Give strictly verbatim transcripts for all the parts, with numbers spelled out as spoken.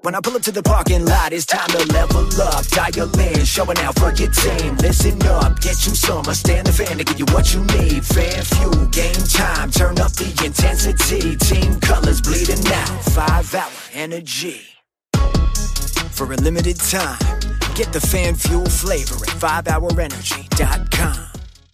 When I pull up to the parking lot, it's time to level up. Dial in, showing out for your team. Listen up, get you some. I stand the fan to give you what you need. Fan fuel, game time, turn up the intensity. Team colors bleeding out, five hour energy. For a limited time, get the fan fuel flavor at five hour energy dot com.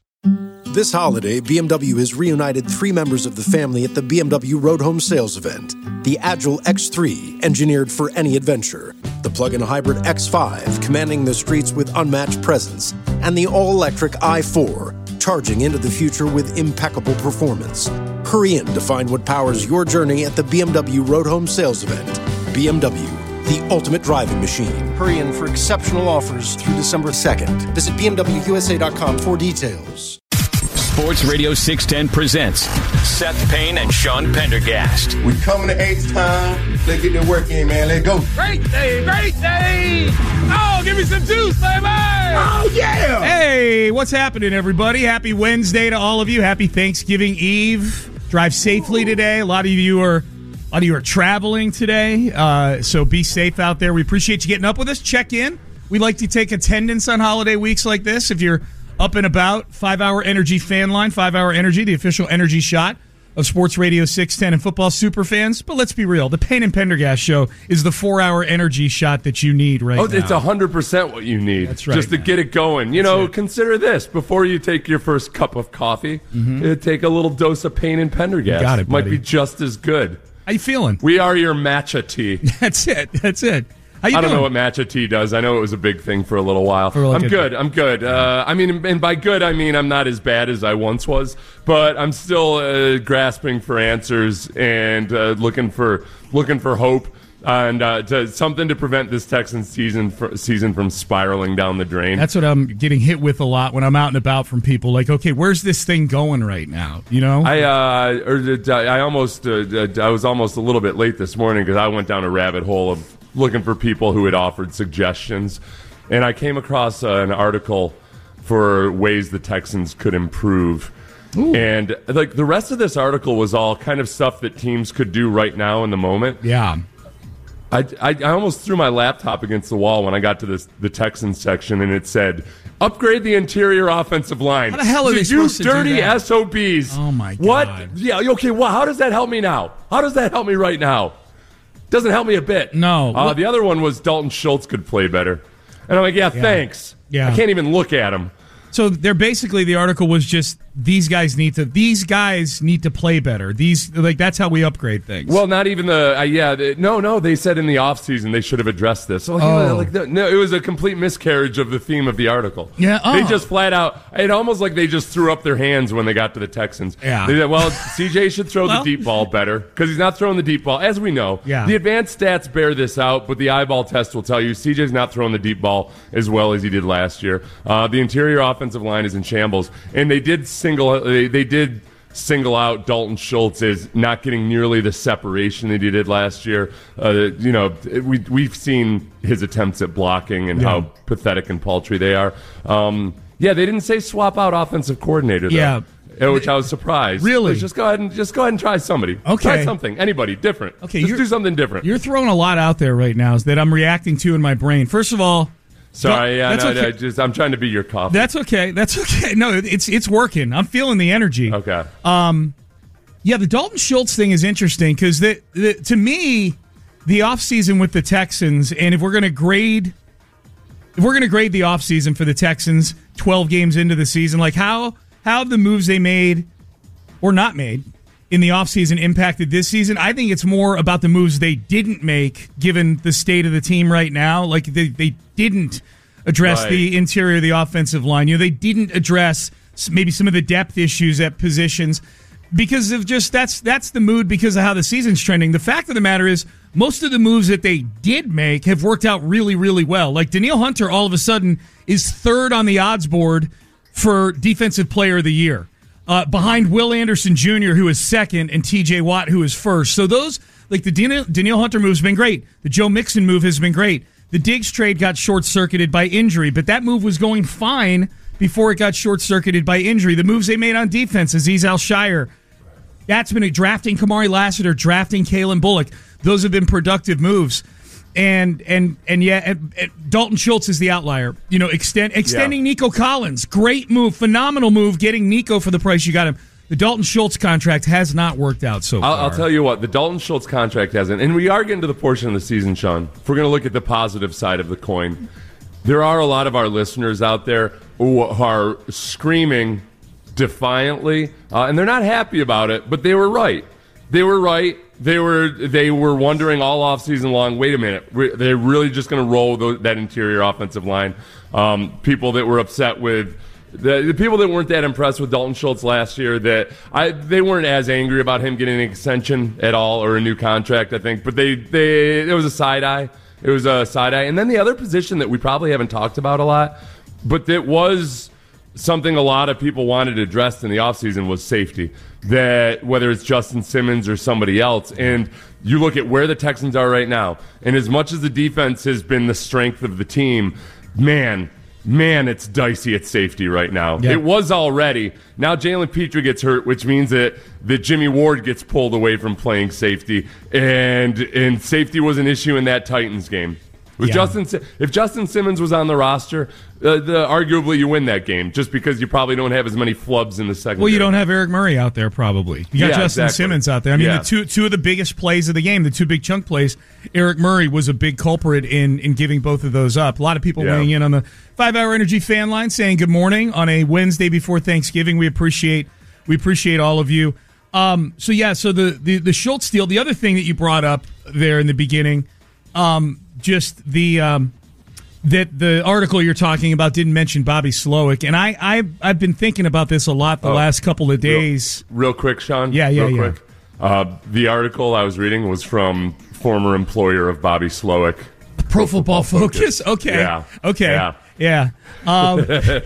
This holiday, B M W has reunited three members of the family at the B M W Road Home Sales Event. The Agile X three, engineered for any adventure. The plug-in hybrid X five, commanding the streets with unmatched presence. And the all-electric i four, charging into the future with impeccable performance. Hurry in to find what powers your journey at the B M W Road Home Sales Event. B M W, the ultimate driving machine. Hurry in for exceptional offers through December second. Visit B M W U S A dot com for details. Sports Radio six ten presents Seth Payne and Sean Pendergast. We coming to H-Town. Let's get the work in, man. Let's go. Great day, great day. Oh, give me some juice, baby. Oh, yeah. Hey, what's happening, everybody? Happy Wednesday to all of you. Happy Thanksgiving Eve. Drive safely today. A lot of you are, a lot of you are traveling today, uh, so be safe out there. We appreciate you getting up with us. Check in. We like to take attendance on holiday weeks like this. If you're up and about, five hour Energy fan line, five hour Energy, the official energy shot of Sports Radio six ten and football super fans. But let's be real, the Payne and Pendergast show is the four hour energy shot that you need right oh, now. It's one hundred percent what you need. That's right, just to man. get it going. You That's know, it. consider this. Before you take your first cup of coffee, Mm-hmm. uh, take a little dose of Payne and Pendergast. got it, Might buddy. be just as good. How you feeling? We are your matcha tea. That's it. That's it. How you I don't doing? know what matcha tea does. I know it was a big thing for a little while. For like I'm a- good. I'm good. Uh, I mean, and by good, I mean I'm not as bad as I once was, but I'm still uh, grasping for answers and uh, looking for looking for hope and uh, to, something to prevent this Texans season fr- season from spiraling down the drain. That's what I'm getting hit with a lot when I'm out and about from people. Like, okay, where's this thing going right now? You know? I uh, or, I almost uh, I was almost a little bit late this morning because I went down a rabbit hole of looking for people who had offered suggestions, and I came across uh, an article for ways the Texans could improve. Ooh. And like the rest of this article was all kind of stuff that teams could do right now in the moment. Yeah. I, I, I almost threw my laptop against the wall when I got to this the Texans section, and it said, upgrade the interior offensive line. How the hell are they You supposed to do dirty that? S O Bs. Oh, my What? God. Yeah, okay, well, how does that help me now? How does that help me right now? Doesn't help me a bit. No. Uh, the other one was Dalton Schultz could play better. And I'm like, yeah, Yeah. thanks. Yeah. I can't even look at him. So they're basically, the article was just, these guys need to these guys need to play better. These like that's how we upgrade things. Well, not even the uh, yeah. The, no, no. They said in the offseason they should have addressed this. So, Oh. like, the, no, it was a complete miscarriage of the theme of the article. Yeah, they oh. just flat out. It almost like they just threw up their hands when they got to the Texans. Yeah. They said, well, C J should throw Well. the deep ball better because he's not throwing the deep ball, as we know. Yeah. The advanced stats bear this out, but the eyeball test will tell you C J's not throwing the deep ball as well as he did last year. Uh, the interior offensive line is in shambles, and they did single. They, they did. single out Dalton Schultz as not getting nearly the separation that he did last year. Uh, you know, we, we've seen his attempts at blocking and Yeah. how pathetic and paltry they are. Um, yeah, they didn't say swap out offensive coordinator, though. Yeah. Uh, Which I was surprised. Really? Just go ahead and just go ahead and try somebody. Okay. Try something. Anybody different. Okay, Just you're- do something different. You're throwing a lot out there right now that I'm reacting to in my brain. First of all, Sorry, yeah, That's no, okay. no, just I'm trying to be your coffee. that's okay. That's okay. No, it's it's working. I'm feeling the energy. okay. Yeah, the Dalton Schultz thing is interesting because the, the, to me, the offseason with the Texans, and if we're going to grade, if we're going to grade the offseason for the Texans, twelve games into the season, like how how have the moves they made or not made in the offseason impacted this season? I think it's more about the moves they didn't make, given the state of the team right now. Like they they didn't address Right. the interior of the offensive line. You know, they didn't address s- maybe some of the depth issues at positions. Because of just that's that's the mood because of how the season's trending. The fact of the matter is, most of the moves that they did make have worked out really, really well. Like Danielle Hunter, all of a sudden, is third on the odds board for Defensive Player of the Year, uh, behind Will Anderson Junior, who is second, and T J Watt, who is first. So those, like the Danielle, Danielle Hunter move has been great. The Joe Mixon move has been great. The Diggs trade got short-circuited by injury, but that move was going fine before it got short-circuited by injury. The moves they made on defense, Azeez Al-Shire, that's been a drafting Kamari Lassiter, drafting Kalen Bullock. Those have been productive moves. and and and yeah, and, and Dalton Schultz is the outlier. You know, extend extending yeah. Nico Collins, great move, phenomenal move, getting Nico for the price you got him. The Dalton Schultz contract has not worked out so far. I'll, I'll tell you what, the Dalton Schultz contract hasn't. And we are getting to the portion of the season, Sean. If we're going to look at the positive side of the coin, there are a lot of our listeners out there who are screaming defiantly, uh, and they're not happy about it, but they were right. They were right. They were they were wondering all offseason long, wait a minute, they're really just going to roll those, that interior offensive line. Um, people that were upset with The, the people that weren't that impressed with Dalton Schultz last year, that I they weren't as angry about him getting an extension at all or a new contract, I think. But they, they it was a side eye. It was a side eye. And then the other position that we probably haven't talked about a lot, but that was something a lot of people wanted addressed in the offseason was safety. That whether it's Justin Simmons or somebody else, and you look at where the Texans are right now, and as much as the defense has been the strength of the team, man, Man, it's dicey at safety right now. Yep. It was already. Now Jalen Petrie gets hurt, which means that, that Jimmy Ward gets pulled away from playing safety. And and safety was an issue in that Titans game. With yeah. Justin, if Justin Simmons was on the roster, uh, the, arguably you win that game just because you probably don't have as many flubs in the second. Well, you don't have Eric Murray out there probably. You got yeah, Justin exactly. Simmons out there. I mean, yeah. the two two of the biggest plays of the game, the two big chunk plays, Eric Murray was a big culprit in, in giving both of those up. A lot of people yeah. weighing in on the five-Hour Energy fan line saying good morning on a Wednesday before Thanksgiving. We appreciate we appreciate all of you. Um, so, yeah, so the, the, the Schultz deal, the other thing that you brought up there in the beginning, um, just the um, that the article you're talking about didn't mention Bobby Slowick, and I I've, I've been thinking about this a lot the oh, last couple of days. Real, real quick, Sean. Yeah, yeah, real yeah. Quick. Uh, the article I was reading was from former employer of Bobby Slowick, Pro, Pro Football, Football Focus. Focus. Okay. Yeah. Okay. Yeah. Yeah. Um,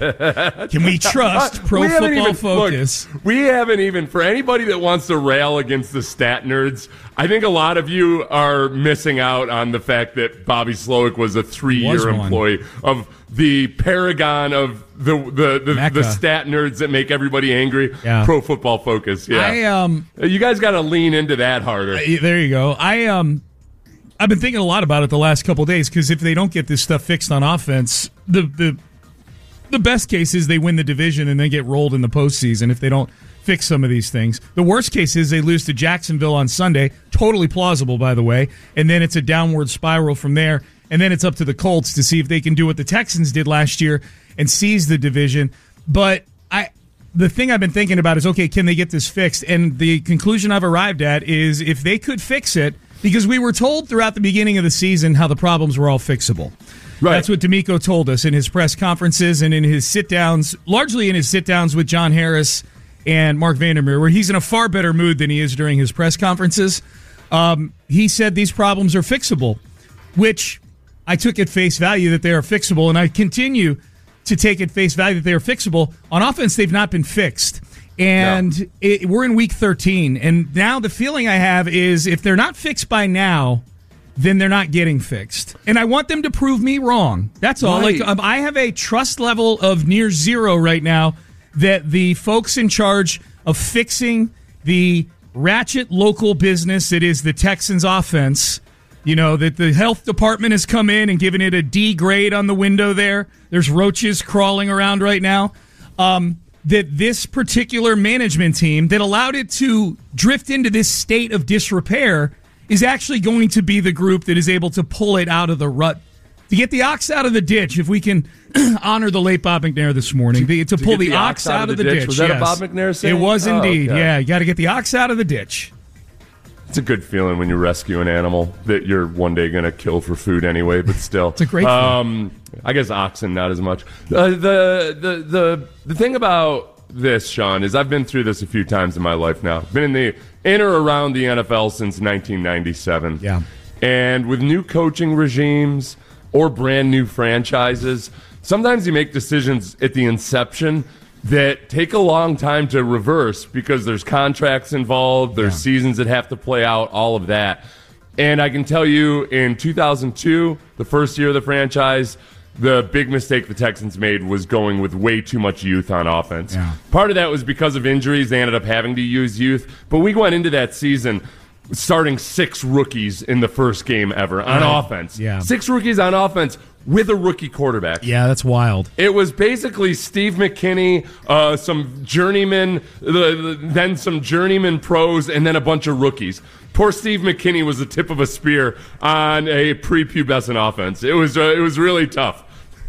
can we trust Pro we Football even, Focus? Look, we haven't even, for anybody that wants to rail against the stat nerds, I think a lot of you are missing out on the fact that Bobby Slowick was a three-year employee of the paragon of the the, the, the stat nerds that make everybody angry, yeah. Pro Football Focus. Yeah. I, um, you guys got to lean into that harder. I, there you go. I um. I've been thinking a lot about it the last couple of days because if they don't get this stuff fixed on offense, the the the best case is they win the division and then get rolled in the postseason if they don't fix some of these things. The worst case is they lose to Jacksonville on Sunday, totally plausible, by the way, and then it's a downward spiral from there, and then it's up to the Colts to see if they can do what the Texans did last year and seize the division. But I, the thing I've been thinking about is, okay, can they get this fixed? And the conclusion I've arrived at is if they could fix it, because we were told throughout the beginning of the season how the problems were all fixable. Right. That's what D'Amico told us in his press conferences and in his sit-downs, largely in his sit-downs with John Harris and Mark Vandermeer, where he's in a far better mood than he is during his press conferences. Um, he said these problems are fixable, which I took at face value that they are fixable, and I continue to take at face value that they are fixable. On offense, they've not been fixed. And yeah. it, we're in week thirteen, and now the feeling I have is if they're not fixed by now, then they're not getting fixed. And I want them to prove me wrong. That's all. Right. Like um, I have a trust level of near zero right now that the folks in charge of fixing the ratchet local business that is the Texans offense, you know, that the health department has come in and given it a D grade on the window there. There's roaches crawling around right now. Um, that this particular management team that allowed it to drift into this state of disrepair is actually going to be the group that is able to pull it out of the rut, to get the ox out of the ditch, if we can honor the late Bob McNair this morning, to, to, to pull the, the ox, ox out, out of the, the ditch. ditch. Was that yes. a Bob McNair saying? It was oh, indeed, okay. yeah. You got to get the ox out of the ditch. It's a good feeling when you rescue an animal that you're one day going to kill for food anyway, but still. It's a great um, feeling. I guess oxen, not as much. Uh, the, the, the, the thing about this, Sean, is I've been through this a few times in my life now. Been in the in or around the N F L since nineteen ninety-seven. Yeah. And with new coaching regimes or brand new franchises, sometimes you make decisions at the inception that take a long time to reverse because there's contracts involved, there's yeah. seasons that have to play out, all of that. And I can tell you in two thousand two, the first year of the franchise, the big mistake the Texans made was going with way too much youth on offense. Yeah. Part of that was because of injuries. They ended up having to use youth. But we went into that season starting six rookies in the first game ever on Right. offense. Yeah. Six rookies on offense with a rookie quarterback. Yeah, that's wild. It was basically Steve McKinney, uh, some journeyman, uh, then some journeyman pros, and then a bunch of rookies. Poor Steve McKinney was the tip of a spear on a prepubescent offense. It was uh, it was really tough.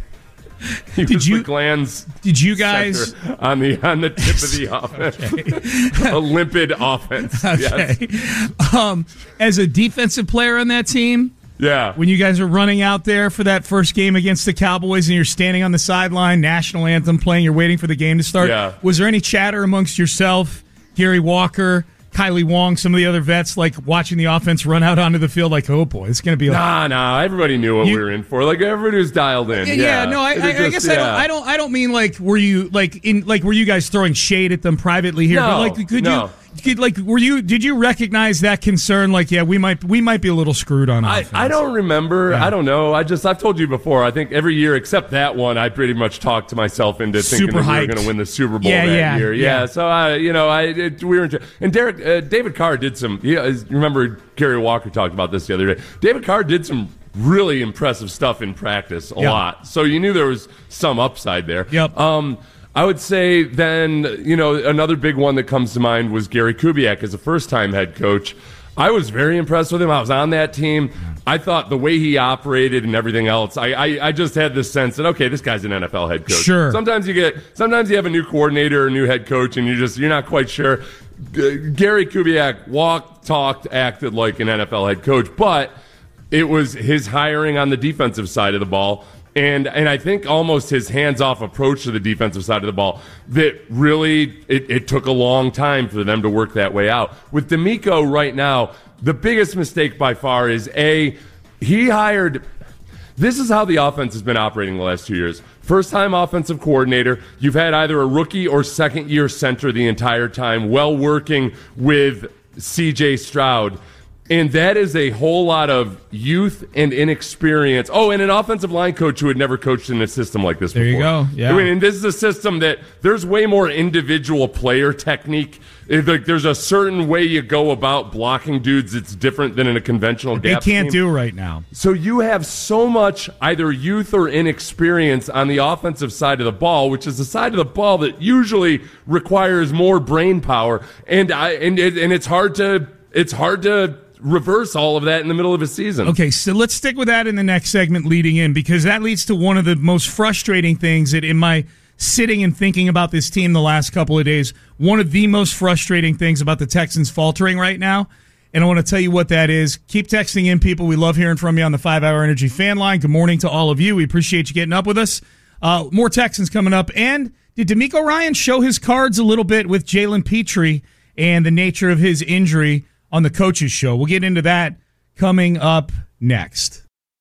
He Did was you- the glands Did you guys? center on the on the tip of the offense? A limpid offense. Yes. Okay. Um, as a defensive player on that team, Yeah. when you guys are running out there for that first game against the Cowboys and you're standing on the sideline, national anthem playing, you're waiting for the game to start. Yeah. Was there any chatter amongst yourself, Gary Walker, Kylie Wong, some of the other vets, like watching the offense run out onto the field like, oh boy, it's going to be like. Nah, nah. Everybody knew what You- we were in for. Like everybody was dialed in. Yeah, Yeah, yeah, no, I, It I, was I just- guess I don't. yeah. I don't. I don't mean like were you like in like were you guys throwing shade at them privately here? No, but like could no. you could, like were you did you recognize that concern? Like yeah, we might we might be a little screwed on I, offense. I don't remember. Yeah. I don't know. I just I've told you before. I think every year except that one, I pretty much talked to myself into thinking Super that we were hyped. going to win the Super Bowl Yeah, that yeah, year. Yeah. yeah. So I, you know, I it, we were in, and Derek uh, David Carr did some. Yeah, remember Gary Walker talked about this the other day. David Carr did some really impressive stuff in practice a Yeah. lot. So you knew there was some upside there. Yep. Um, I would say then, you know, another big one that comes to mind was Gary Kubiak as a first-time head coach. I was very impressed with him. I was on that team. I thought the way he operated and everything else, I, I, I just had this sense that, okay, this guy's an N F L head coach. Sure. Sometimes you get, sometimes you have a new coordinator or a new head coach and you just, you're not quite sure. G- Gary Kubiak walked, talked, acted like an N F L head coach, but it was his hiring on the defensive side of the ball. And and I think almost his hands-off approach to the defensive side of the ball that really, it, it took a long time for them to work that way out. With D'Amico right now, the biggest mistake by far is, A, he hired... This is how the offense has been operating the last two years. First-time offensive coordinator. You've had either a rookie or second-year center the entire time, well working with C J Stroud. And that is a whole lot of youth and inexperience. Oh, and an offensive line coach who had never coached in a system like this There you before. go, yeah. I mean, and this is a system that there's way more individual player technique. If, like, there's a certain way you go about blocking dudes that's different than in a conventional They gap can't scheme. do right now. So you have so much either youth or inexperience on the offensive side of the ball, which is the side of the ball that usually requires more brain power, and I and it, and it's hard to it's hard to reverse all of that in the middle of a season. Okay, so let's stick with that in the next segment leading in, because that leads to one of the most frustrating things that in my sitting and thinking about this team the last couple of days, one of the most frustrating things about the Texans faltering right now, and I want to tell you what that is. Keep texting in, people. We love hearing from you on the five hour Energy fan line. Good morning to all of you. We appreciate you getting up with us. Uh, more Texans coming up. And did D'Amico Ryan show his cards a little bit with Jalen Petrie and the nature of his injury on the Coaches Show? We'll get into that coming up next.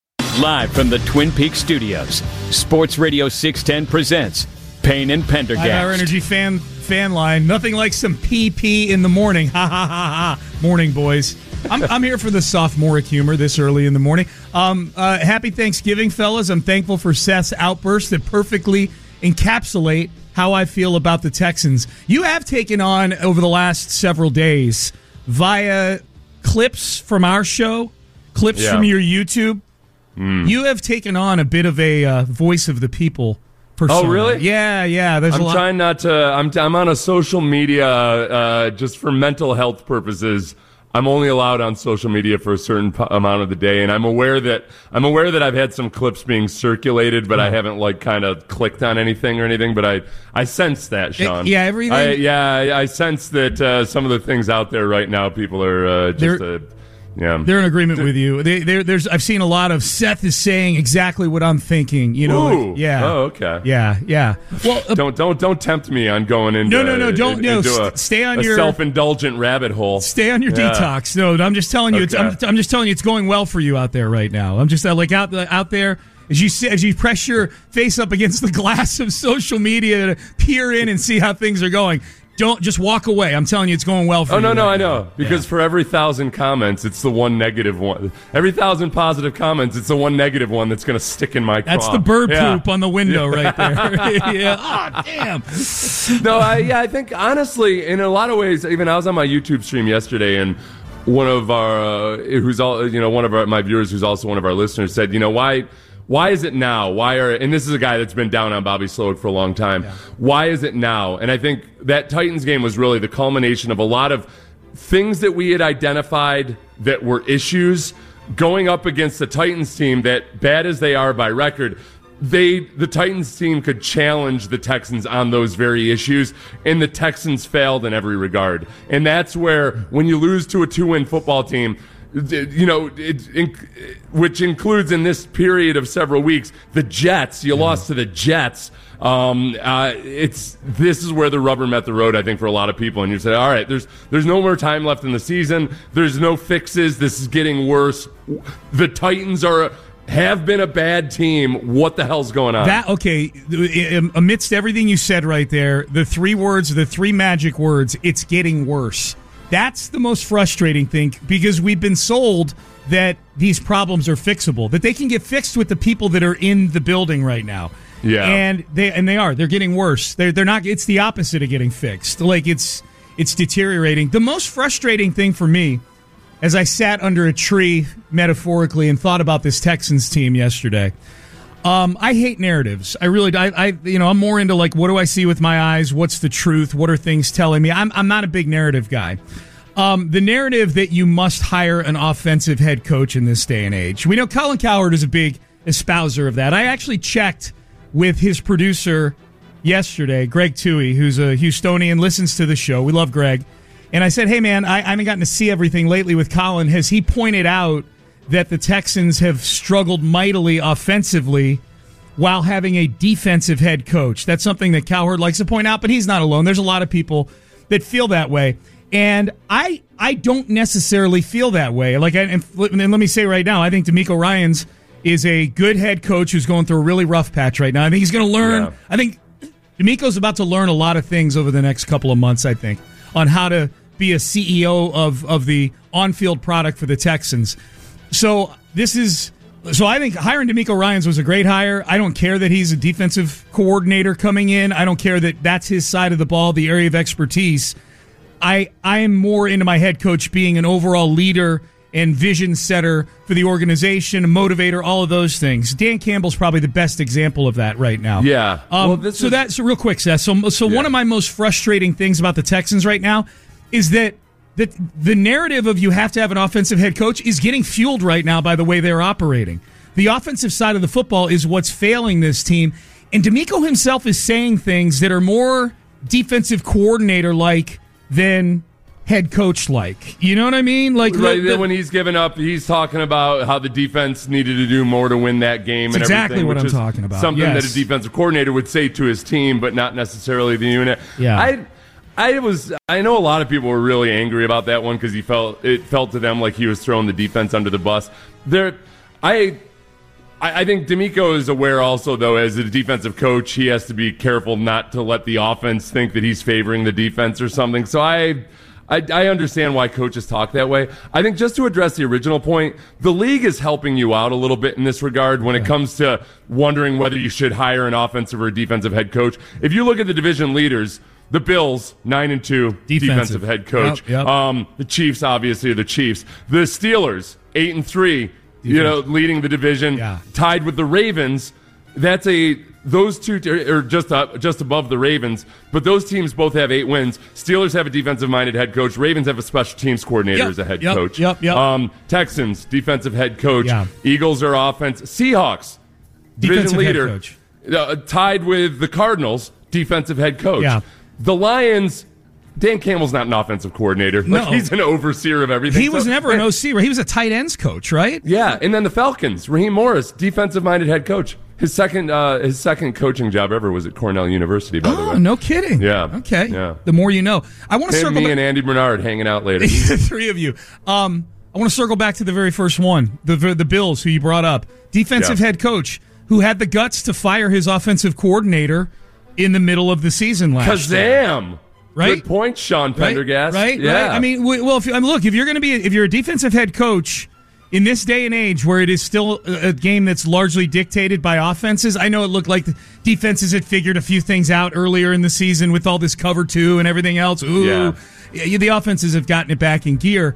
Live from the Twin Peaks studios, Sports Radio six ten presents Payne and Pendergast. Five Hour Energy fan fan line. Nothing like some P P in the morning. Ha ha ha ha. Morning, boys. I'm I'm here for the sophomoric humor this early in the morning. Um, uh, happy Thanksgiving, fellas. I'm thankful for Seth's outbursts that perfectly encapsulate how I feel about the Texans. You have taken on over the last several days via clips from our show, clips Yeah. from your YouTube. You have taken on a bit of a uh, voice of the people persona. Oh, really? Yeah, yeah. There's I'm a lot. trying not to. I'm I'm on a social media uh, just for mental health purposes. I'm only allowed on social media for a certain p- amount of the day, and I'm aware that I'm aware that I've had some clips being circulated, but I haven't like kind of clicked on anything or anything. But I I sense that, Sean. yeah, everything- I, yeah, I, I sense that uh, some of the things out there right now, people are uh, just. They're- Uh, yeah, They're in agreement with you. They, they're, there's, I've seen a lot of Seth is saying exactly what I'm thinking. You know, Ooh. like, yeah. Oh, okay. Yeah, yeah. Well, uh, Don't don't don't tempt me on going into No, no, no, don't- no, into st- a, stay on a your- self-indulgent rabbit hole. stay on your Yeah. detox. No, I'm just telling you. It's, I'm, Okay. I'm just telling you, it's going well for you out there right now. I'm just uh, like out the, out there as you see, as you press your face up against the glass of social media to peer in and see how things are going. Don't just walk away. I'm telling you, it's going well for Oh, you. no, no, right I now. know. Because Yeah. for every thousand comments, it's the one negative one. Every thousand positive comments, it's the one negative one that's going to stick in my craw. That's the bird Yeah. poop on the window right there. yeah. Oh, damn. No, I, yeah, I think, honestly, in a lot of ways, even I was on my YouTube stream yesterday, and one of our, uh, who's all, you know, one of our, my viewers who's also one of our listeners said, you know, why, why is it now? Why are, and this is a guy that's been down on Bobby Slowik for a long time. Yeah. Why is it now? And I think that Titans game was really the culmination of a lot of things that we had identified that were issues going up against the Titans team that, bad as they are by record, they the Titans team could challenge the Texans on those very issues, and the Texans failed in every regard. And that's where, when you lose to a two-win football team, you know, it, it, which includes in this period of several weeks, the Jets, you yeah. lost to the Jets. Um, uh, it's this is where the rubber met the road, I think, for a lot of people. And you say, all right, there's there's no more time left in the season. There's no fixes. This is getting worse. The Titans are have been a bad team. What the hell's going on? That okay? Amidst everything you said right there, the three words, the three magic words, it's getting worse. That's the most frustrating thing, because we've been sold that these problems are fixable, that they can get fixed with the people that are in the building right now. Yeah, and they and they are. They're getting worse. They're they're not. It's the opposite of getting fixed. Like it's it's deteriorating. The most frustrating thing for me, as I sat under a tree metaphorically and thought about this Texans team yesterday, um, I hate narratives. I really, I, I, you know, I'm more into like, what do I see with my eyes? What's the truth? What are things telling me? I'm I'm not a big narrative guy. Um, the narrative that you must hire an offensive head coach in this day and age. We know Colin Cowherd is a big espouser of that. I actually checked with his producer yesterday, Greg Toohey, who's a Houstonian, listens to the show. We love Greg. And I said, hey, man, I, I haven't gotten to see everything lately with Colin. Has he pointed out that the Texans have struggled mightily offensively while having a defensive head coach? That's something that Cowherd likes to point out, but he's not alone. There's a lot of people that feel that way. And I I don't necessarily feel that way. Like, I, and, and let me say right now, I think DeMeco Ryans is a good head coach who's going through a really rough patch right now. I think he's going to learn. Yeah. I think DeMeco's about to learn a lot of things over the next couple of months, I think, on how to be a C E O of, of the on-field product for the Texans. So this is so I think hiring DeMeco Ryans was a great hire. I don't care that he's a defensive coordinator coming in. I don't care that that's his side of the ball, the area of expertise. I I am more into my head coach being an overall leader and vision setter for the organization, a motivator, all of those things. Dan Campbell's probably the best example of that right now. Yeah. Um, well, this so is... that's so real quick, Seth. So, so yeah. one of my most frustrating things about the Texans right now is that that the narrative of you have to have an offensive head coach is getting fueled right now by the way they're operating. The offensive side of the football is what's failing this team. And DeMeco himself is saying things that are more defensive coordinator-like than head coach like. You know what I mean? Like right, the, when he's given up, he's talking about how the defense needed to do more to win that game. That's and exactly everything, what which I'm is talking about. Something yes. that a defensive coordinator would say to his team, but not necessarily the unit. Yeah. I I was I know a lot of people were really angry about that one because he felt it felt to them like he was throwing the defense under the bus. There I I think DeMeco is aware also, though, as a defensive coach, he has to be careful not to let the offense think that he's favoring the defense or something. So I I, I understand why coaches talk that way. I think just to address the original point, the league is helping you out a little bit in this regard when it comes to wondering whether you should hire an offensive or a defensive head coach. If you look at the division leaders, the Bills, nine and two, defensive, defensive head coach. Yep, yep. Um, the Chiefs, obviously, are the Chiefs. The Steelers, eight and three, defense. You know, leading the division, yeah. tied with the Ravens. That's a those two are just up, just above the Ravens, but those teams both have eight wins. Steelers have a defensive-minded head coach. Ravens have a special teams coordinator yep, as a head yep, coach. Yep, yep. Um, Texans defensive head coach. Yeah. Eagles are offense. Seahawks division defensive leader, head coach. Uh, tied with the Cardinals, defensive head coach. Yeah. The Lions. Dan Campbell's not an offensive coordinator. No. Like, he's an overseer of everything. He was so, never an O C, right? He was a tight ends coach, right? Yeah, and then the Falcons, Raheem Morris, defensive-minded head coach. His second uh, his second coaching job ever was at Cornell University, by oh, the way. No kidding. Yeah. Okay. Yeah. The more you know. I want to Him, circle me back- and Andy Bernard hanging out later. The three of you. Um, I want to circle back to the very first one, the the Bills, who you brought up. Defensive yeah. head coach who had the guts to fire his offensive coordinator in the middle of the season last year. Kazam! Right? Good point, Sean Pendergast. Right? Right? Yeah. Right? I mean, well, if, I mean, look, if you're going to be, if you're a defensive head coach in this day and age where it is still a game that's largely dictated by offenses, I know it looked like the defenses had figured a few things out earlier in the season with all this cover two and everything else. Ooh, yeah. the offenses have gotten it back in gear.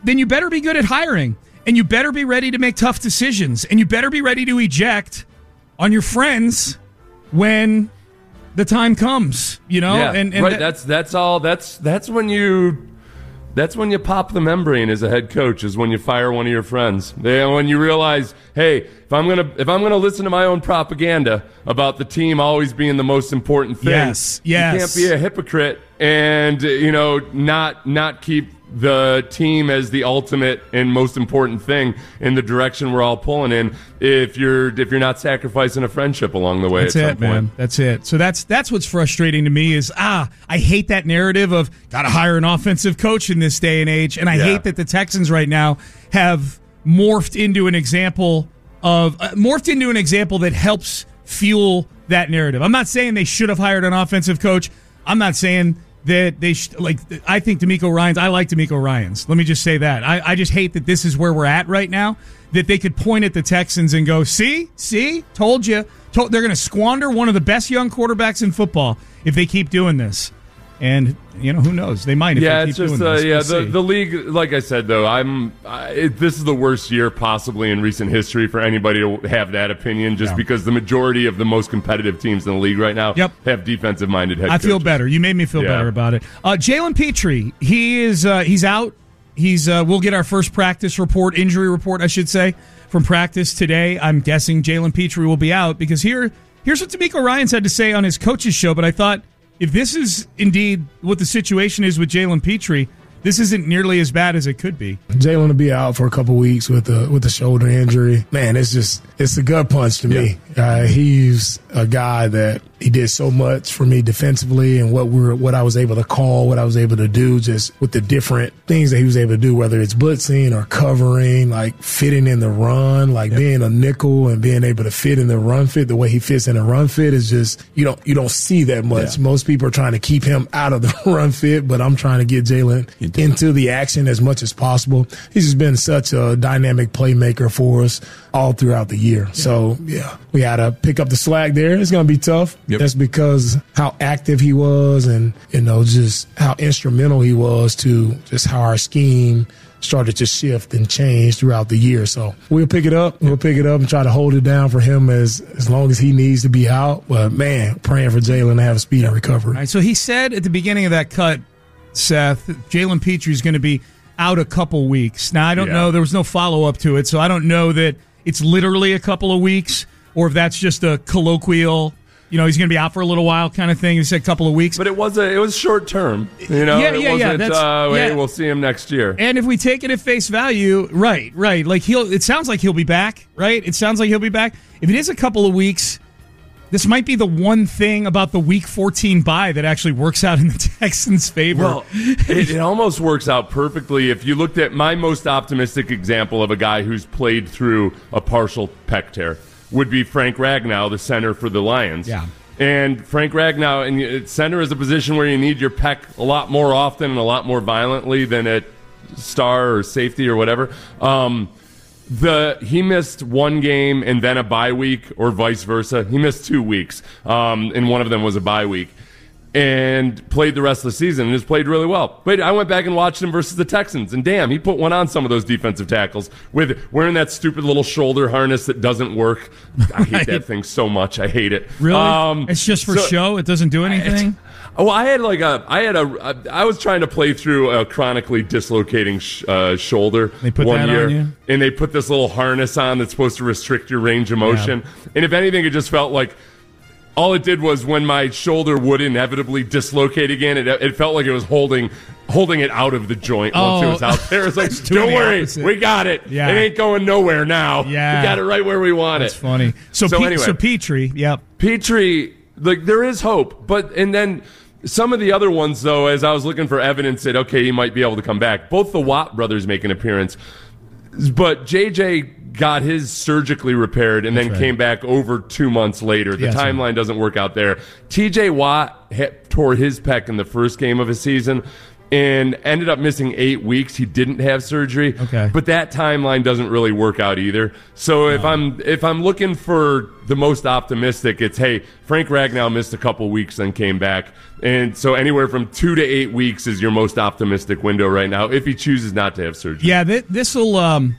then you better be good at hiring, and you better be ready to make tough decisions, and you better be ready to eject on your friends when the time comes. You know, yeah, and, and right. that, that's that's all. That's that's when you. That's when you pop the membrane as a head coach, is when you fire one of your friends. They, when you realize, hey, if I'm gonna if I'm gonna listen to my own propaganda about the team always being the most important thing, yes, yes. you can't be a hypocrite and you know not not keep the team as the ultimate and most important thing in the direction we're all pulling in. If you're if you're not sacrificing a friendship along the way, that's at some it, man. point. That's it. So that's that's what's frustrating to me is ah, I hate that narrative of gotta hire an offensive coach in this day and age, and I Yeah. hate that the Texans right now have morphed into an example of uh, morphed into an example that helps fuel that narrative. I'm not saying they should have hired an offensive coach. I'm not saying that they sh- like. I think D'Amico Ryans. I like D'Amico Ryans. Let me just say that. I, I just hate that this is where we're at right now. That they could point at the Texans and go, "See, see, told you." Told, they're going to squander one of the best young quarterbacks in football if they keep doing this. And you know, who knows? They might. If Yeah, they it's keep just doing uh, this. yeah. We'll The, see. the league, like I said, though, I'm. I, it, this is the worst year possibly in recent history for anybody to have that opinion. Just Yeah. because the majority of the most competitive teams in the league right now Yep. have defensive-minded head I coaches. feel better. You made me feel Yeah. better about it. Uh, Jalen Petrie, he is uh, he's out. He's uh, we'll get our first practice report, injury report, I should say, from practice today. I'm guessing Jalen Petrie will be out because here here's what D'Amico Ryans had to say on his coach's show. But I thought if this is indeed what the situation is with Jalen Petrie, this isn't nearly as bad as it could be. Jalen will be out for a couple weeks with a with a shoulder injury. Man, it's just it's a gut punch to me. Uh, he's a guy that he did so much for me defensively, and what we're what I was able to call, what I was able to do, just with the different things that he was able to do, whether it's blitzing or covering, like fitting in the run, like yep. being a nickel and being able to fit in the run fit. The way he fits in a run fit is just you don't you don't see that much. Yeah. Most people are trying to keep him out of the run fit, but I'm trying to get Jalen into the action as much as possible. He's just been such a dynamic playmaker for us all throughout the year. Yeah. So, yeah, we had to pick up the slack there. It's going to be tough. Yep. That's because how active he was and, you know, just how instrumental he was to just how our scheme started to shift and change throughout the year. So we'll pick it up. We'll pick it up and try to hold it down for him as, as long as he needs to be out. But, man, praying for Jalen to have a speedy recovery. All right, so he said at the beginning of that cut, Seth, Jalen Petrie is going to be out a couple weeks. Now, I don't yeah. know. There was no follow-up to it, so I don't know that it's literally a couple of weeks or if that's just a colloquial, you know, he's going to be out for a little while kind of thing. He said a couple of weeks. But it was a, it was short term. You know, yeah, it yeah, wasn't, yeah. That's, uh, yeah. Hey, we'll see him next year. And if we take it at face value, right, right. Like he'll, it sounds like he'll be back, right? It sounds like he'll be back. If it is a couple of weeks, this might be the one thing about the Week fourteen bye that actually works out in the Texans' favor. Well, it, it almost works out perfectly. If you looked at my most optimistic example of a guy who's played through a partial pec tear would be Frank Ragnow, the center for the Lions. Yeah. And Frank Ragnow, and center is a position where you need your pec a lot more often and a lot more violently than at star or safety or whatever. Um The he missed one game and then a bye week, or vice versa. He missed two weeks, um, and one of them was a bye week, and played the rest of the season and has played really well. But I went back and watched him versus the Texans, and damn, he put one on some of those defensive tackles with wearing that stupid little shoulder harness that doesn't work. I hate Right. that thing so much. I hate it. Really? Um, it's just for so, show? It doesn't do anything? Oh, I had like a, I had a, a, I was trying to play through a chronically dislocating sh- uh, shoulder They put one that year, on you? and they put this little harness on that's supposed to restrict your range of motion. Yeah. And if anything, it just felt like all it did was when my shoulder would inevitably dislocate again, it, it felt like it was holding, holding it out of the joint Oh. once it was out there. It's like, don't the worry, opposite. we got it. Yeah. It ain't going nowhere now. Yeah. We got it right where we want That's it. funny. So, So Pe- anyway. so Petrie, yep. Petrie, like there is hope, but and then some of the other ones though, as I was looking for evidence that okay, he might be able to come back. Both the Watt brothers make an appearance, but J J got his surgically repaired and then right. came back over two months later. The Yeah, that's timeline doesn't work out there. T J Watt hit, tore his pec in the first game of his season. and ended up missing eight weeks. He didn't have surgery. Okay. But that timeline doesn't really work out either. So if I'm if I'm looking for the most optimistic, it's, hey, Frank Ragnow missed a couple weeks and came back. And so anywhere from two to eight weeks is your most optimistic window right now if he chooses not to have surgery. Yeah, th- this will. Um,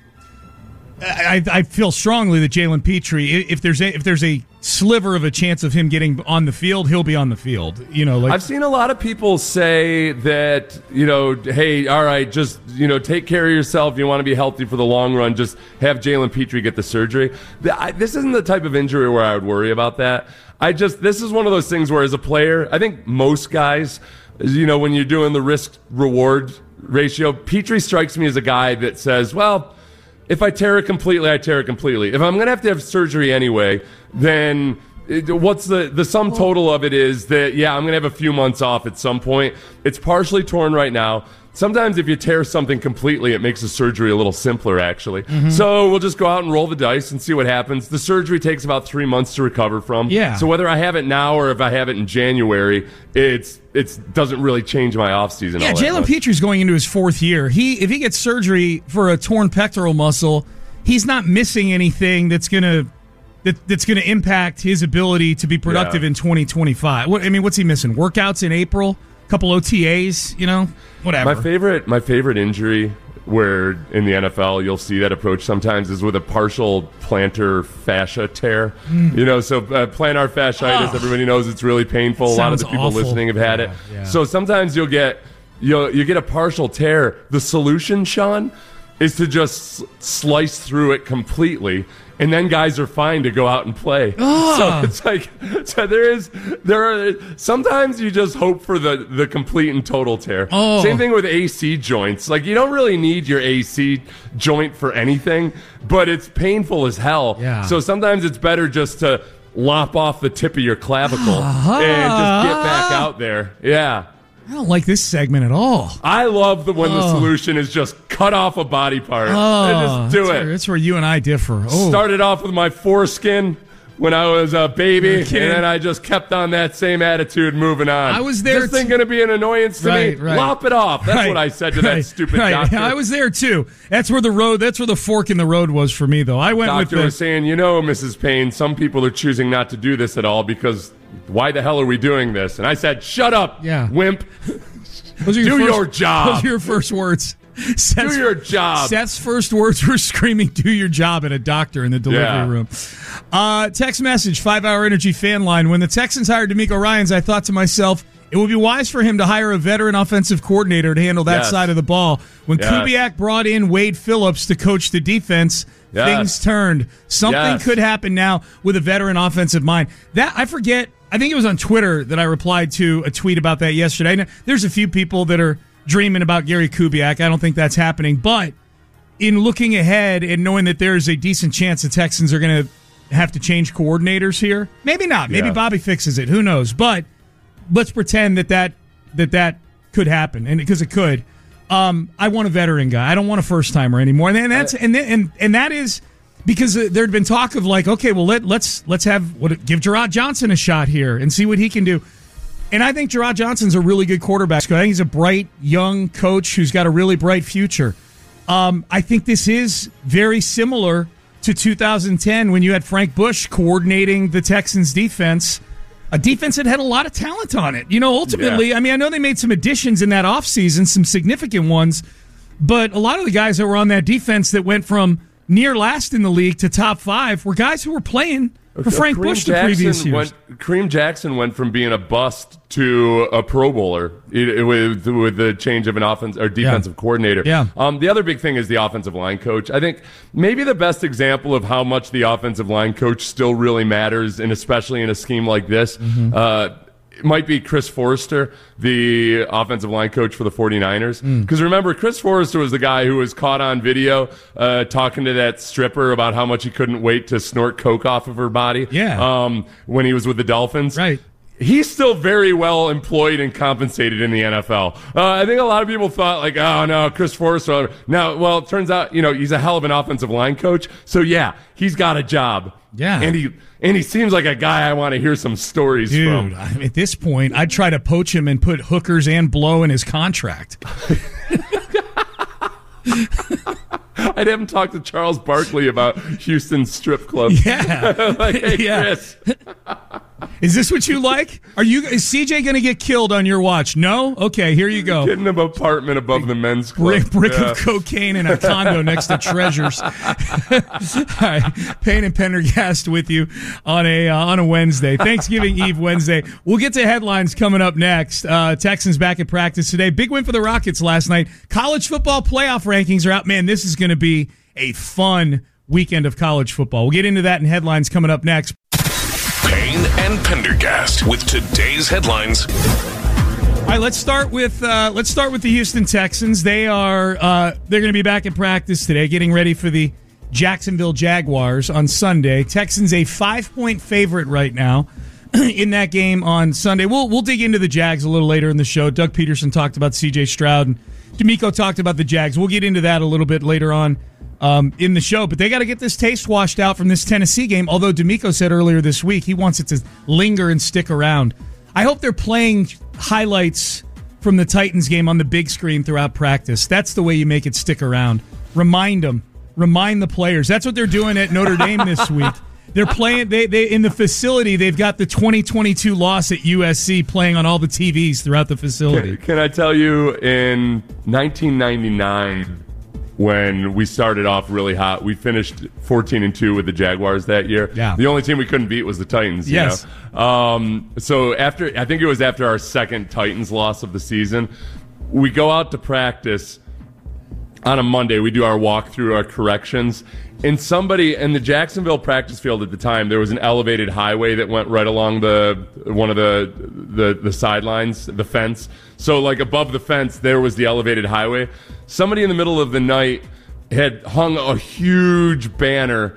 I, I feel strongly that Jalen Petrie, if there's a, if there's a sliver of a chance of him getting on the field, he'll be on the field. You know, like I've seen a lot of people say that, you know, hey, all right, just, you know, take care of yourself. You want to be healthy for the long run. Just have Jalen Petrie get the surgery. The, I, this isn't the type of injury where I would worry about that. I just, this is one of those things where as a player, I think most guys, you know, when you're doing the risk reward ratio, Petrie strikes me as a guy that says, well, if I tear it completely, I tear it completely. If I'm going to have to have surgery anyway, then it, what's the, the sum total of it is that, yeah, I'm going to have a few months off at some point. It's partially torn right now. Sometimes if you tear something completely, it makes the surgery a little simpler, actually. Mm-hmm. So we'll just go out and roll the dice and see what happens. The surgery takes about three months to recover from. Yeah. So whether I have it now or if I have it in January, it's it doesn't really change my offseason. Yeah, Jalen Petrie's going into his fourth year. He if he gets surgery for a torn pectoral muscle, he's not missing anything that's gonna that, that's gonna impact his ability to be productive Yeah. in twenty twenty-five. What I mean, what's he missing? Workouts in April, couple O T As, you know, whatever. My favorite, my favorite injury where in the N F L you'll see that approach sometimes is with a partial plantar fascia tear. Mm. You know, so uh, plantar fasciitis, oh. everybody knows it's really painful. A lot of the people awful. listening have had yeah, it. Yeah. So sometimes you'll get you'll you get a partial tear. The solution, Sean, is to just s- slice through it completely. And then guys are fine to go out and play. Oh. So it's like, so there is, there are, sometimes you just hope for the, the complete and total tear. Oh. Same thing with A C joints. Like, you don't really need your A C joint for anything, but it's painful as hell. Yeah. So sometimes it's better just to lop off the tip of your clavicle and just get back out there. Yeah. I don't like this segment at all. I love the when oh. the solution is just cut off a body part Oh, and just do that's it. Where, that's where you and I differ. Oh. Started off with my foreskin when I was a baby, You're and kidding. then I just kept on that same attitude moving on. I was there This t- thing going to be an annoyance to Right, me? right. Lop it off. That's Right, what I said to right, that stupid right. doctor. I was there too. That's where the road. That's where the fork in the road was for me, though. I went Doctor with the. was saying, you know, Missus Payne, some people are choosing not to do this at all because why the hell are we doing this? And I said, shut up, Yeah. wimp. Those are Do first, your job. Those are your first words. Seth's, Do your job. Seth's first words were screaming, "Do your job" at a doctor in the delivery Yeah. room. Uh, text message, five hour Energy fan line. When the Texans hired DeMeco Ryans, I thought to myself, it would be wise for him to hire a veteran offensive coordinator to handle that Yes. side of the ball. When Yes. Kubiak brought in Wade Phillips to coach the defense, Yes. things turned. Something Yes. could happen now with a veteran offensive mind. That I forget. I think it was on Twitter that I replied to a tweet about that yesterday. Now, there's a few people that are dreaming about Gary Kubiak. I don't think that's happening. But in looking ahead and knowing that there's a decent chance the Texans are going to have to change coordinators here, maybe not. Maybe Yeah. Bobby fixes it. Who knows? But let's pretend that that, that, that could happen, and because it could. Um, I want a veteran guy. I don't want a first timer anymore. And that's and and and that is because there had been talk of like, okay, well let let's let's have what give Gerard Johnson a shot here and see what he can do. And I think Gerard Johnson's a really good quarterback. I think he's a bright young coach who's got a really bright future. Um, I think this is very similar to two thousand ten when you had Frank Bush coordinating the Texans defense. A defense that had a lot of talent on it. You know, ultimately, Yeah. I mean, I know they made some additions in that offseason, some significant ones, but a lot of the guys that were on that defense that went from near last in the league to top five were guys who were playing for Frank Kareem Bush the Jackson previous years. Went, Kareem Jackson went from being a bust to a Pro Bowler it, it, with, with the change of an offense or defensive Yeah. coordinator. Yeah. Um, the other big thing is the offensive line coach. I think maybe the best example of how much the offensive line coach still really matters, and especially in a scheme like this, Mm-hmm. uh, it might be Chris Forrester, the offensive line coach for the 49ers. Because Mm. remember, Chris Forrester was the guy who was caught on video uh, talking to that stripper about how much he couldn't wait to snort coke off of her body. Yeah. Um, when he was with the Dolphins. Right. he's still very well employed and compensated in the N F L. Uh, I think a lot of people thought, like, oh, no, Chris Forrester. Now, well, it turns out, you know, he's a hell of an offensive line coach. So, yeah, he's got a job. Yeah. And he and he seems like a guy I want to hear some stories Dude, from. I- at this point, I'd try to poach him and put hookers and blow in his contract. I'd have him talk to Charles Barkley about Houston's strip club. Yeah. Like, hey, Yeah. Chris. Is this what you like? Are you? Is C J going to get killed on your watch? No? Okay, here you go. Getting an apartment above the men's club. Brick, brick Yeah. of cocaine in a condo next to Treasures. All right, Payne and Pendergast with you on a uh, on a Wednesday, Thanksgiving Eve Wednesday. We'll get to headlines coming up next. Uh, Texans back at practice today. Big win for the Rockets last night. College football playoff rankings are out. Man, this is going to be a fun weekend of college football. We'll get into that in headlines coming up next. Payne and Pendergast with today's headlines. All right, let's start with uh, let's start with the Houston Texans. They are uh, they're going to be back at practice today, getting ready for the Jacksonville Jaguars on Sunday. Texans a five point favorite right now in that game on Sunday. We'll we'll dig into the Jags a little later in the show. Doug Peterson talked about C J Stroud and D'Amico talked about the Jags. We'll get into that a little bit later on um, in the show. But they got to get this taste washed out from this Tennessee game. Although D'Amico said earlier this week he wants it to linger and stick around. I hope they're playing highlights from the Titans game on the big screen throughout practice. That's the way you make it stick around. Remind them. Remind the players. That's what they're doing at Notre Dame this week. They're playing they they in the facility. They've got the twenty twenty-two loss at U S C playing on all the T Vs throughout the facility. Can, can I tell you, in nineteen ninety-nine, when we started off really hot, we finished fourteen and two with the Jaguars that year. Yeah. The only team we couldn't beat was the Titans. You Yes. know? Um, so after, I think it was after our second Titans loss of the season, we go out to practice on a Monday. We do our walkthrough, our corrections. And somebody in the Jacksonville practice field at the time, there was an elevated highway that went right along the one of the the, the sidelines, the fence. So like above the fence, there was the elevated highway. Somebody in the middle of the night had hung a huge banner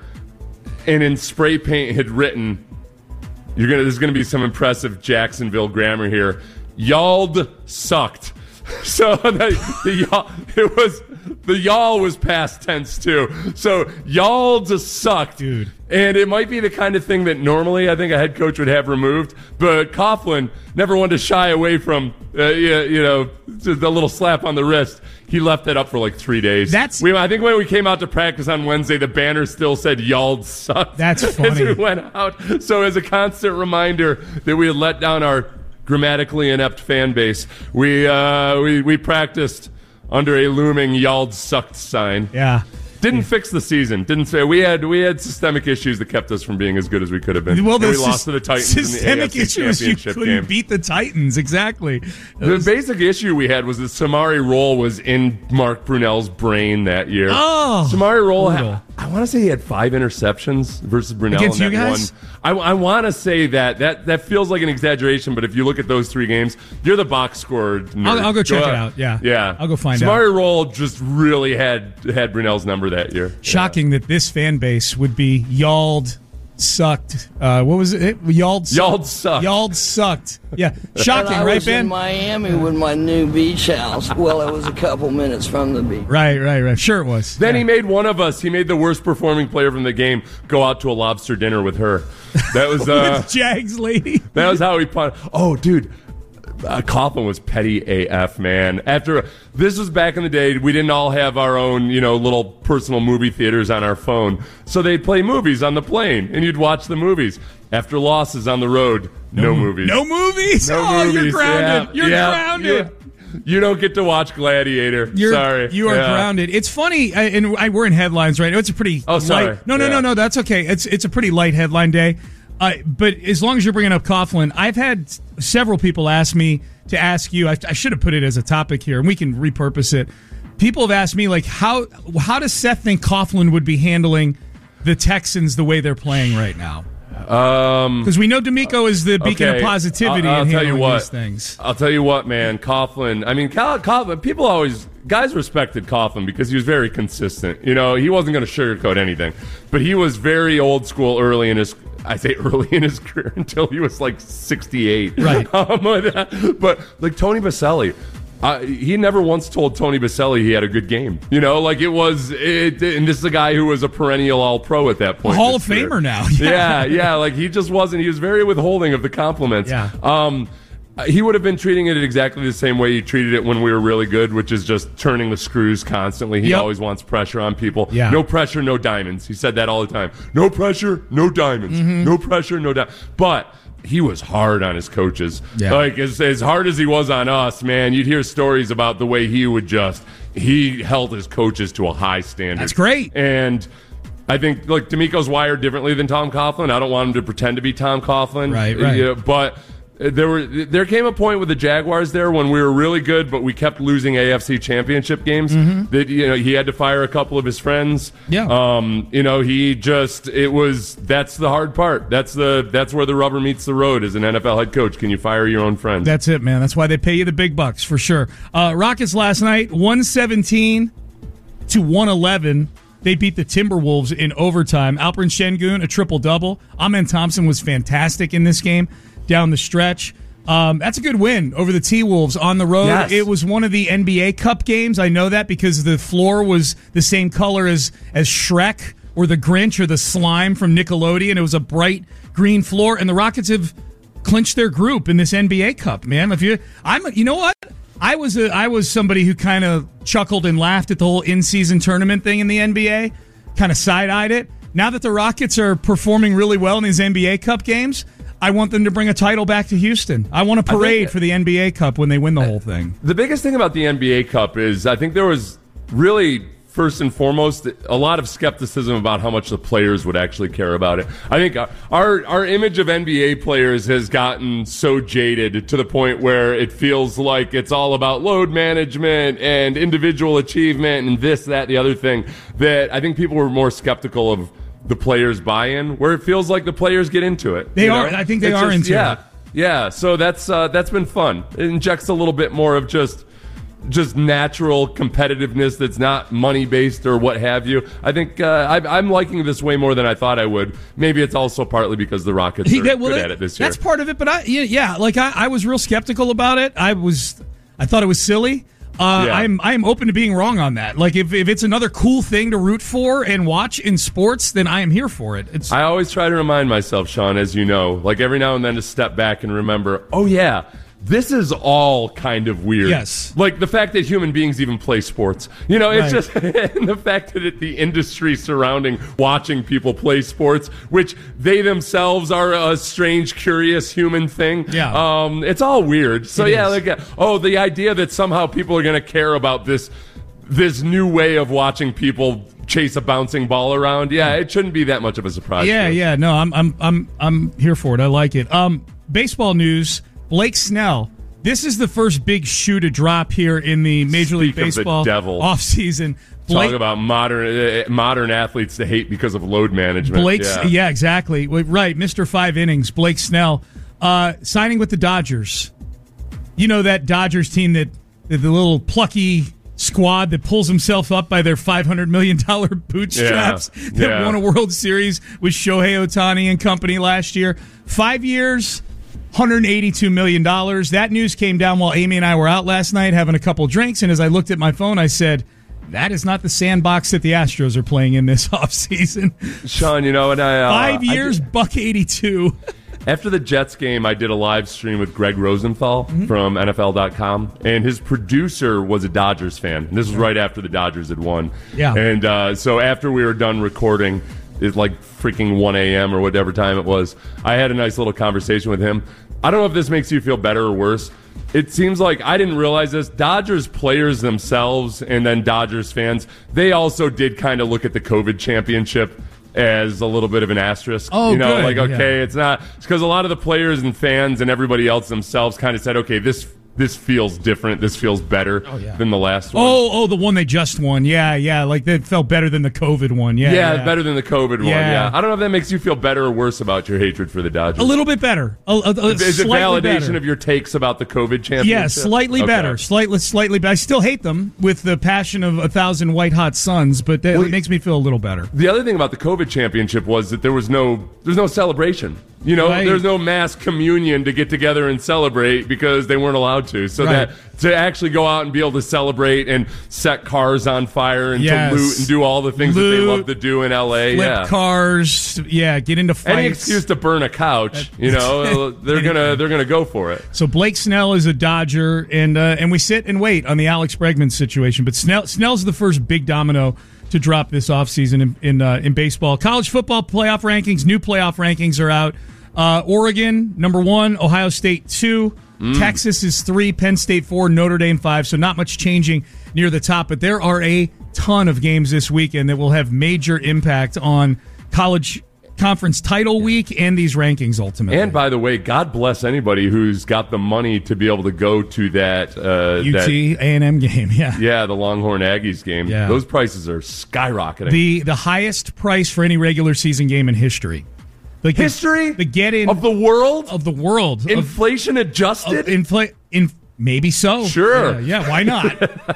and in spray paint had written, "You're gonna. There's gonna be some impressive Jacksonville grammar here. Y'all sucked." So the, the y'all, it was the y'all was past tense too. So y'all just sucked, dude. And it might be the kind of thing that normally I think a head coach would have removed, but Coughlin never wanted to shy away from uh, you, you know the little slap on the wrist. He left that up for like three days. That's we, I think when we came out to practice on Wednesday, the banner still said "Y'all sucked." That's as funny. we went out. So as a constant reminder that we had let down our grammatically inept fan base, we uh, we we practiced under a looming "Y'all sucked" sign. Yeah. Didn't fix the season. Didn't say we had we had systemic issues that kept us from being as good as we could have been. Well, and the we sys- lost to the Titans in the A F systemic C issue is you Championship couldn't game. beat the Titans. Exactly. That The was- basic issue we had was that Samari Roll was in Mark Brunell's brain that year. Oh, Samari Roll, brutal. had, I want to say he had five interceptions versus Brunell Against in that you guys? one. I, I want to say that. that that feels like an exaggeration, but if you look at those three games, you're the box score nerd. I'll, I'll go check it out. Yeah, yeah. I'll go find Samari out. Roll just really had had Brunell's number that year. Shocking that this fan base would be y'alled sucked. Uh, what was it? Y'alled sucked. Y'all sucked. Y'alled sucked. Yeah, shocking, I right, was Ben? in Miami with my new beach house. Well, it was a couple minutes from the beach. Right, right, right. Sure, it was. Then Yeah. he made one of us. He made the worst performing player from the game go out to a lobster dinner with her. That was uh, With Jags lady. that was how he pun. Oh, dude, uh, Coughlin was petty A F, man. After this was back in the day, we didn't all have our own, you know, little personal movie theaters on our phone. So they'd play movies on the plane, and you'd watch the movies. After losses on the road, no, movies. No movies. No oh, movies. you're grounded. Yeah. You're Yeah. grounded. You, you don't get to watch Gladiator. You're, Sorry. You are Yeah. grounded. It's funny, I, and I, we're in headlines right now. It's a pretty Oh, sorry. light. No, no, Yeah. no, no. That's okay. It's it's a pretty light headline day. Uh, but as long as you're bringing up Coughlin, I've had s- several people ask me to ask you. I, I should have put it as a topic here, and we can repurpose it. People have asked me like, how how does Seth think Coughlin would be handling the Texans the way they're playing right now? Um, Because we know D'Amico is the beacon okay. of positivity I'll, I'll in tell handling you what, these things. I'll tell you what, man. Coughlin. I mean, Cough- Coughlin. People always guys respected Coughlin because he was very consistent. You know, he wasn't going to sugarcoat anything, but he was very old school early in his I say early in his career until he was like sixty-eight. Right. Um, but, but like Tony Baselli, uh, he never once told Tony Baselli he had a good game. You know, like it was, it, and this is a guy who was a perennial All-Pro at that point. A Hall of Famer now. Yeah. yeah, yeah. Like he just wasn't, he was very withholding of the compliments. Yeah. Um, he would have been treating it exactly the same way he treated it when we were really good, which is just turning the screws constantly. He Yep. always wants pressure on people. Yeah. No pressure, no diamonds. He said that all the time. No pressure, no diamonds. Mm-hmm. No pressure, no diamonds. But he was hard on his coaches. Yeah. Like, as, as hard as he was on us, man, you'd hear stories about the way he would just, he held his coaches to a high standard. That's great. And I think, like, D'Amico's wired differently than Tom Coughlin. I don't want him to pretend to be Tom Coughlin. Right, right. Yeah, but there were there came a point with the Jaguars there when we were really good, but we kept losing A F C Championship games. Mm-hmm. That, you know, he had to fire a couple of his friends. Yeah. Um. You know, he just it was that's the hard part. That's the that's where the rubber meets the road as an N F L head coach. Can you fire your own friends? That's it, man. That's why they pay you the big bucks for sure. Uh, Rockets last night, one seventeen to one eleven. They beat the Timberwolves in overtime. Alperen Şengün, a triple-double. Amen Thompson was fantastic in this game down the stretch. Um, that's a good win over the T-Wolves on the road. Yes. It was one of the N B A Cup games. I know that because the floor was the same color as, as Shrek or the Grinch or the slime from Nickelodeon. It was a bright green floor, and the Rockets have clinched their group in this N B A Cup, man. If you, I'm, you know what? I was a, I was somebody who kind of chuckled and laughed at the whole in-season tournament thing in the N B A, kind of side-eyed it. Now that the Rockets are performing really well in these N B A Cup games, I want them to bring a title back to Houston. I want a parade think, for the N B A Cup when they win the whole thing. The biggest thing about the N B A Cup is I think there was really, first and foremost, a lot of skepticism about how much the players would actually care about it. I think our our image of N B A players has gotten so jaded to the point where it feels like it's all about load management and individual achievement and this, that, the other thing, that I think people were more skeptical of the players' buy-in, where it feels like the players get into it. They you are. know? I think they It's are just, into yeah, it. Yeah, so that's uh, that's been fun. It injects a little bit more of just just natural competitiveness that's not money-based or what have you. I think uh, I, I'm liking this way more than I thought I would. Maybe it's also partly because the Rockets are He- that- well, good that- at it this year. That's part of it, but I yeah, yeah like I, I was real skeptical about it. I was I thought it was silly. Uh, Yeah. I'm I'm open to being wrong on that. Like if, if it's another cool thing to root for and watch in sports, then I am here for it. It's I always try to remind myself, Sean, as you know, like every now and then to step back and remember, oh yeah, this is all kind of weird. Yes. Like the fact that human beings even play sports. You know, it's Right. just and the fact that it, the industry surrounding watching people play sports, which they themselves are a strange, curious human thing. Yeah. Um, it's all weird. So It yeah, is. like uh, oh, the idea that somehow people are going to care about this this new way of watching people chase a bouncing ball around. Yeah, it shouldn't be that much of a surprise. yeah, to us. yeah. No, I'm I'm I'm I'm here for it. I like it. Um, baseball news. Blake Snell. This is the first big shoe to drop here in the Major League Speak of the Baseball devil. offseason. Blake, Talk about modern uh, modern athletes to hate because of load management. Blake's, yeah. yeah. exactly. Well, right, Mister Five Innings, Blake Snell, uh, signing with the Dodgers. You know that Dodgers team that the little plucky squad that pulls himself up by their five hundred million dollars bootstraps Yeah, that yeah. won a World Series with Shohei Ohtani and company last year. Five years, one hundred eighty-two million dollars. That news came down while Amy and I were out last night having a couple drinks, and as I looked at my phone, I said, that is not the sandbox that the Astros are playing in this offseason. Sean, you know, and I uh, Five I years, did- buck eighty-two. after the Jets game, I did a live stream with Greg Rosenthal Mm-hmm. from N F L dot com, and his producer was a Dodgers fan. And this was right after the Dodgers had won. Yeah. And uh, so after we were done recording, it's like freaking one a.m. or whatever time it was, I had a nice little conversation with him. I don't know if this makes you feel better or worse. It seems like I didn't realize this. Dodgers players themselves and then Dodgers fans, they also did kind of look at the COVID championship as a little bit of an asterisk. Oh, you know, good, like, okay, yeah. it's not, it's because a lot of the players and fans and everybody else themselves kind of said, okay, this this feels different. This feels better oh, yeah. than the last one. Oh, oh, the one they just won. Yeah, yeah. Like that felt better than the COVID one. Yeah, yeah, yeah. better than the COVID one. Yeah. Yeah, I don't know if that makes you feel better or worse about your hatred for the Dodgers. A little bit better. A, a, a Is it slightly validation better. of your takes about the COVID championship? Yeah, slightly Okay. better. Slightly, slightly better. I still hate them with the passion of a thousand white hot suns, but that, Well, it makes me feel a little better. The other thing about the COVID championship was that there was no there's no celebration. You know, Right. there's no mass communion to get together and celebrate because they weren't allowed to. So Right. that to actually go out and be able to celebrate and set cars on fire and Yes. to loot and do all the things Loot, that they love to do in L A. Flip Yeah. cars, yeah, get into fights. Any excuse to burn a couch, you know, they're gonna they're gonna go for it. So Blake Snell is a Dodger, and uh, and we sit and wait on the Alex Bregman situation. But Snell Snell's the first big domino to drop this offseason in in, uh, in baseball. College football playoff rankings, new playoff rankings are out. Uh, Oregon number one, Ohio State two, mm. Texas is three, Penn State four, Notre Dame five. So not much changing near the top, but there are a ton of games this weekend that will have major impact on college conference title week and these rankings ultimately. And by the way, God bless anybody who's got the money to be able to go to that uh, U T that, A and M game. Yeah, yeah, the Longhorn Aggies game. Yeah. Those prices are skyrocketing. The the highest price for any regular season game in history. Like History? the, the get in of the world of the world inflation of, adjusted of infl- in maybe so sure yeah, yeah why not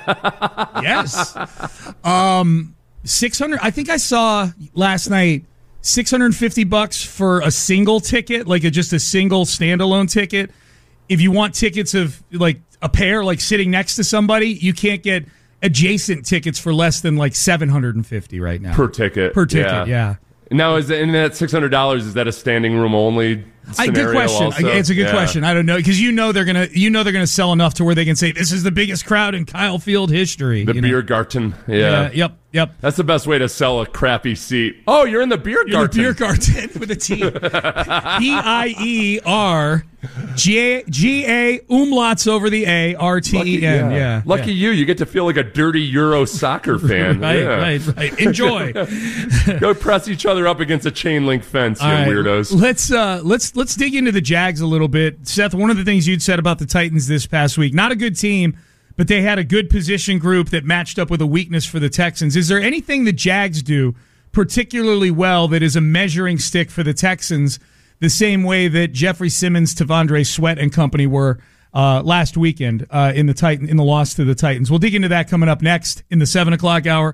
yes um six hundred I think I saw last night six hundred fifty bucks for a single ticket, like a, just a single standalone ticket. If you want tickets of like a pair, like sitting next to somebody, you can't get adjacent tickets for less than like seven hundred fifty right now per ticket per ticket yeah, yeah. Now, is in that six hundred dollars? Is that a standing room only I, scenario? good question. Also? It's a good yeah. question. I don't know because you know they're gonna you know they're gonna sell enough to where they can say this is the biggest crowd in Kyle Field history. The you beer know? garden. Yeah. yeah. Yep. Yep. That's the best way to sell a crappy seat. Oh, you're in the beer You're garden. the beer garden with a T. P I E R G A umlauts over the A R T E N. Lucky, Yeah. Lucky yeah. you. You get to feel like a dirty Euro soccer fan. right. Yeah. Right. Right. Enjoy. Go press each other up against a chain link fence, you right. weirdos. Let's uh, let's let's dig into the Jags a little bit. Seth, one of the things you'd said about the Titans this past week, not a good team, but they had a good position group that matched up with a weakness for the Texans. Is there anything the Jags do particularly well that is a measuring stick for the Texans, the same way that Jeffrey Simmons, Tavondre Sweat, and company were uh, last weekend uh, in the Titan in the loss to the Titans? We'll dig into that coming up next in the seven o'clock hour.